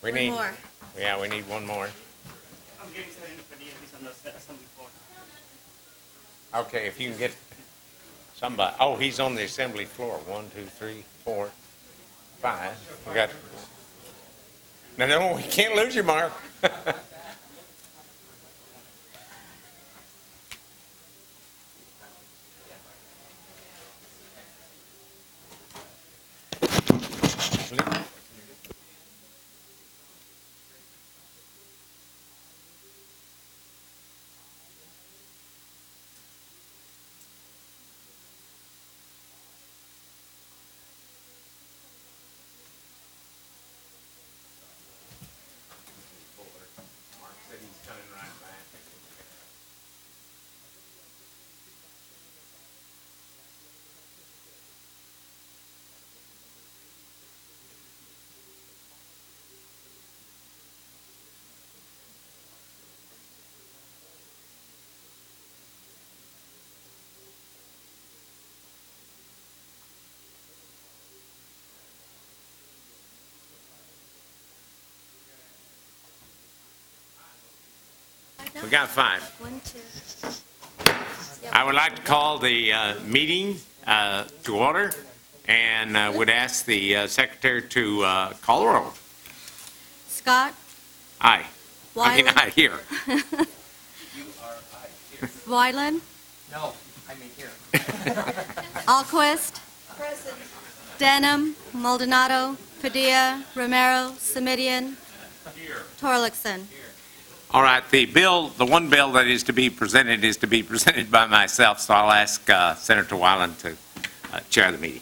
We One need more. Yeah, we need one more. I'm getting Senator Padilla. He's on the assembly floor. Okay, if you can get somebody. Oh, he's on the assembly floor. 1, 2, 3, 4, 5. We got. No, we can't lose you, Mark. We got 5. 1, 2. I would like to call the meeting to order and would ask the secretary to call the roll. Scott, Aye. Wyland, Aye, here. Wyland, No, I mean here. Alquist, Denham, Maldonado, Padilla, Romero, Semidian, Torlakson. All right, the one bill that is to be presented by myself, so I'll ask Senator Wyland to chair the meeting.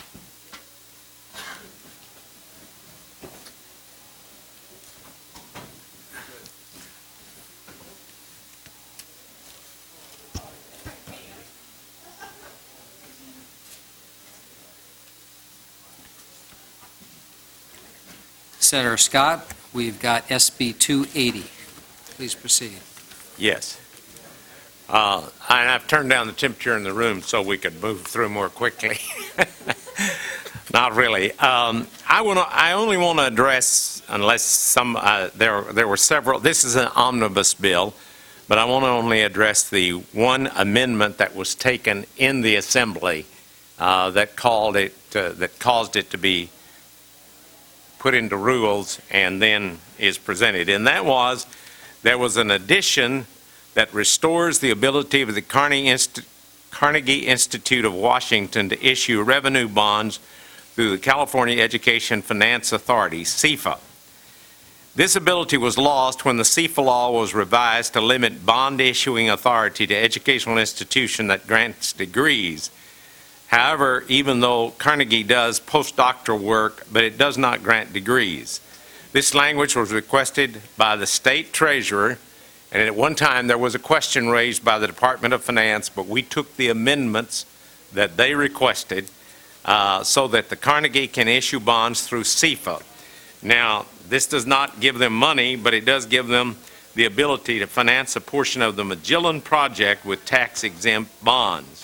Senator Scott, we've got SB 280. Please proceed. Yes. And I've turned down the temperature in the room so we could move through more quickly. Not really. I only want to address, unless some there were several. This is an omnibus bill, but I want to only address the one amendment that was taken in the assembly that caused it to be put into rules and then is presented. And that was, there was an addition that restores the ability of the Carnegie Institute of Washington to issue revenue bonds through the California Education Finance Authority, CEFA. This ability was lost when the CEFA law was revised to limit bond issuing authority to educational institution that grants degrees. However, even though Carnegie does postdoctoral work, but it does not grant degrees. This language was requested by the state treasurer, and at one time there was a question raised by the Department of Finance, but we took the amendments that they requested so that the Carnegie can issue bonds through CEFA. Now, this does not give them money, but it does give them the ability to finance a portion of the Magellan project with tax-exempt bonds.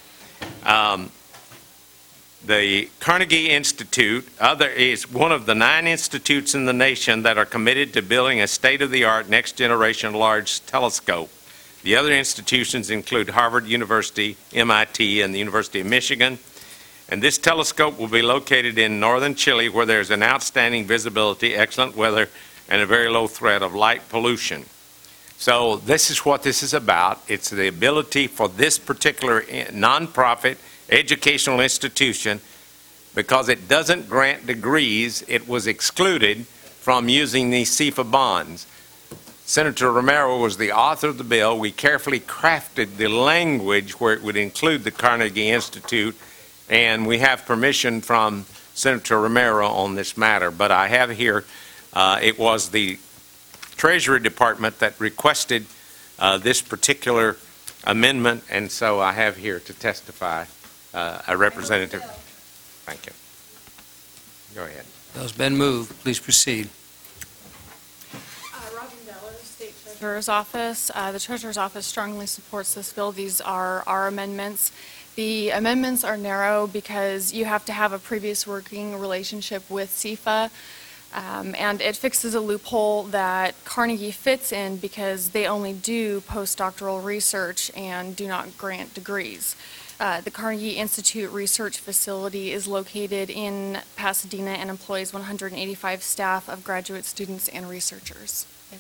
The Carnegie Institute is one of the 9 institutes in the nation that are committed to building a state-of-the-art next-generation large telescope. The other institutions include Harvard University, MIT, and the University of Michigan. And this telescope will be located in northern Chile, where there's an outstanding visibility, excellent weather, and a very low threat of light pollution. So this is what this is about. It's the ability for this particular nonprofit educational institution, because it doesn't grant degrees, it was excluded from using these CEFA bonds. Senator Romero was the author of the bill. We carefully crafted the language where it would include the Carnegie Institute, and we have permission from Senator Romero on this matter. But I have here, it was the Treasury Department that requested this particular amendment, and so I have here to testify a representative. Thank you. Go ahead. Bill's been moved. Please proceed. Robin Deller, State Treasurer's Office. The Treasurer's Office strongly supports this bill. These are our amendments. The amendments are narrow because you have to have a previous working relationship with CEFA. And it fixes a loophole that Carnegie fits in because they only do postdoctoral research and do not grant degrees. The Carnegie Institute Research Facility is located in Pasadena and employs 185 staff of graduate students and researchers. Thank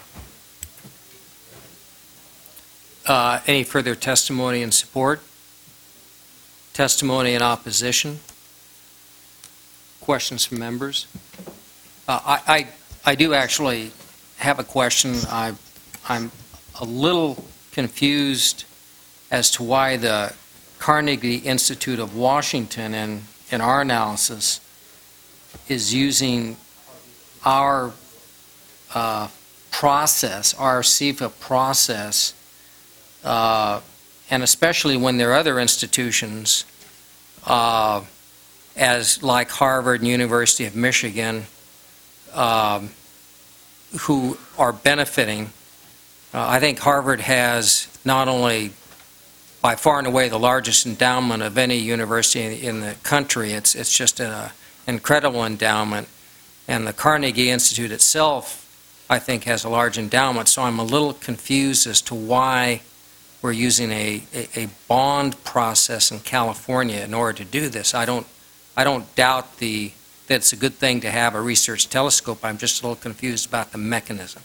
you. Any further testimony in support? Testimony in opposition? Questions from members? I do actually have a question. I'm a little confused as to why the Carnegie Institute of Washington in our analysis is using our process, our CFA process, and especially when there are other institutions, as like Harvard and University of Michigan, who are benefiting. I think Harvard has not only by far and away the largest endowment of any university in the country. It's just an incredible endowment. And the Carnegie Institute itself, I think, has a large endowment. So I'm a little confused as to why we're using a bond process in California in order to do this. I don't doubt that it's a good thing to have a research telescope. I'm just a little confused about the mechanism.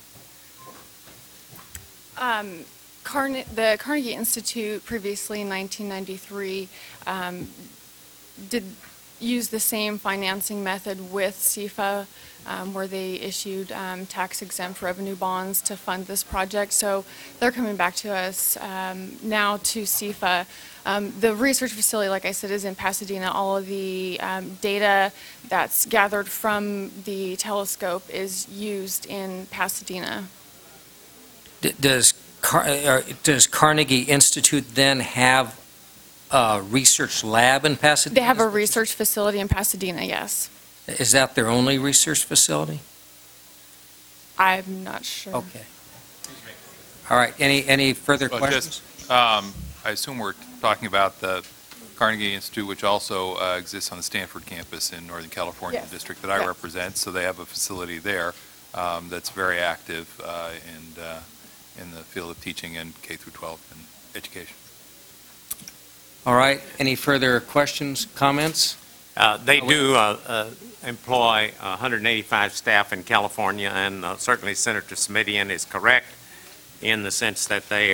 The Carnegie Institute previously in 1993 did use the same financing method with CFA, where they issued tax-exempt revenue bonds to fund this project. So they're coming back to us now to CFA. The research facility, like I said, is in Pasadena. All of the data that's gathered from the telescope is used in Pasadena. Does Carnegie Institute then have a research lab in Pasadena? They have a research facility in Pasadena, yes. Is that their only research facility? I'm not sure. Okay. All right. Any further Well, questions? I assume we're talking about the Carnegie Institute, which also exists on the Stanford campus in Northern California, Yes. the district that I Yes. represent. So they have a facility there that's very active in the field of teaching and K through 12 and education. All right. Any further questions, comments? They do employ 185 staff in California, and certainly Senator Simitian is correct in the sense that they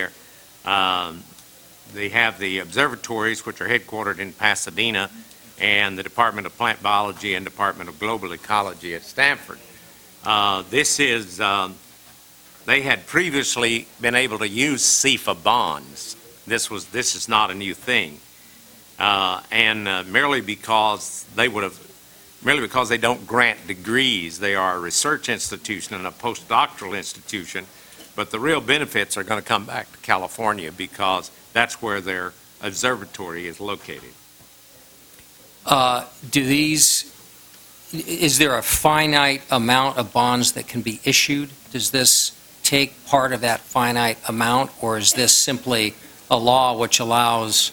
have the observatories, which are headquartered in Pasadena, and the Department of Plant Biology and Department of Global Ecology at Stanford. They had previously been able to use CFA bonds. This is not a new thing. Merely because they don't grant degrees. They are a research institution and a postdoctoral institution, but the real benefits are going to come back to California because that's where their observatory is located. Is there a finite amount of bonds that can be issued? Does this take part of that finite amount, or is this simply a law which allows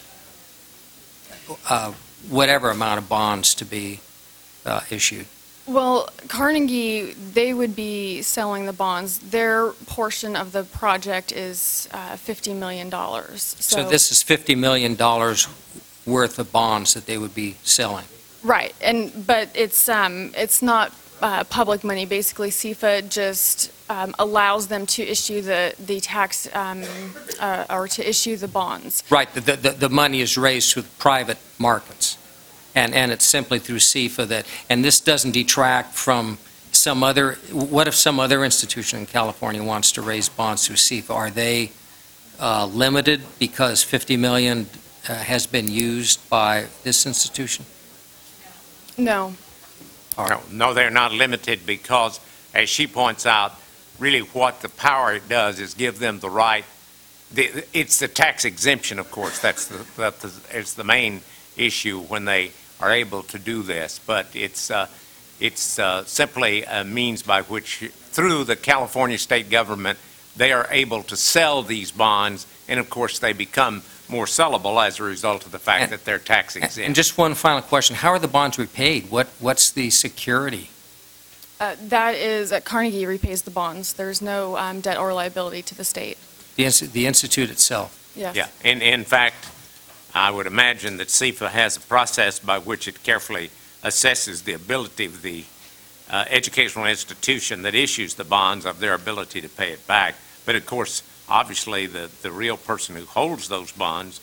whatever amount of bonds to be issued? Well, Carnegie, they would be selling the bonds. Their portion of the project is $50 million. So this is $50 million worth of bonds that they would be selling? Right, but it's not public money. Basically, CFA just allows them to issue the tax or to issue the bonds. Right, the money is raised through private markets, and it's simply through CFA that, and this doesn't detract from some other, what if some other institution in California wants to raise bonds through CFA? Are they limited because $50 million has been used by this institution? No. No, they're not limited because, as she points out, really what the power it does is give them the right. It's the tax exemption, of course. It's the main issue when they are able to do this. But it's simply a means by which, through the California state government, they are able to sell these bonds, and of course they become more sellable as a result of the fact that they're tax exempt. And just one final question. How are the bonds repaid? What's the security? That is, Carnegie repays the bonds. There's no debt or liability to the state. The institute itself? Yes. Yeah, in fact, I would imagine that CFA has a process by which it carefully assesses the ability of the educational institution that issues the bonds of their ability to pay it back. But of course, obviously, the real person who holds those bonds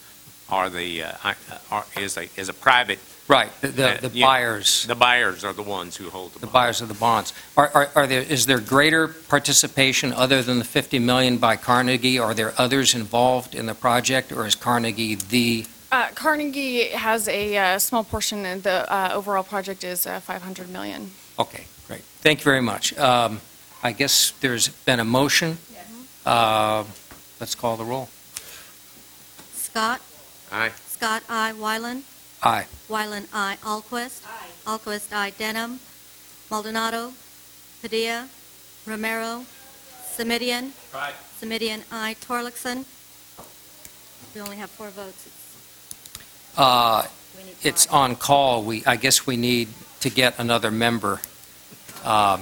is a private. Right, the buyers. The buyers are the ones who hold the bonds. Buyers of the bonds. Is there greater participation other than the $50 million by Carnegie? Are there others involved in the project, or is Carnegie the? Carnegie has a small portion, and the overall project is $500 million. Okay, great. Thank you very much. I guess there's been a motion. Let's call the roll. Scott? Aye. Scott, aye. Wyland? Aye. Wyland, aye. Alquist? Aye. Alquist, aye. Denham? Maldonado? Padilla? Romero? Semidion? Aye. Semidion, aye. Torlakson? We only have 4 votes. We need It's 5. on call. I guess we need to get another member. I'll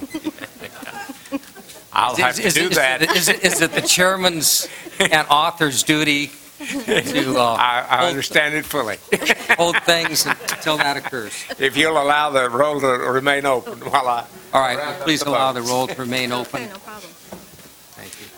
have to do that. Is it the chairman's and author's duty to I understand it fully. hold things until that occurs? If you'll allow the roll to remain open while I. All right, please allow the roll to remain open. Okay, no problem. Thank you.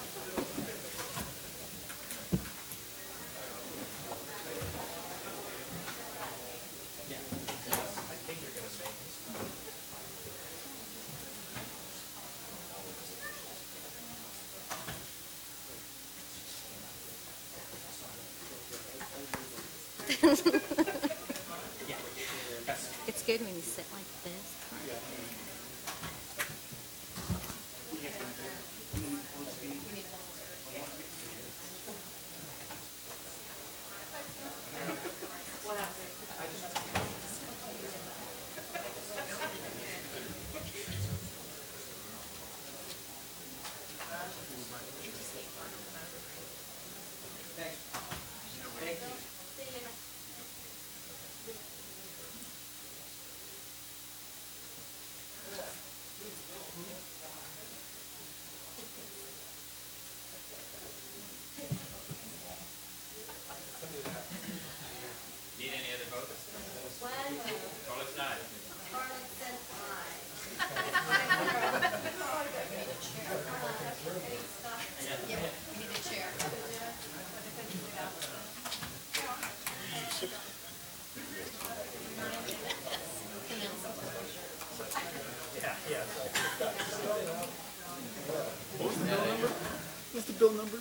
It's good when you sit like this. What's the bill number?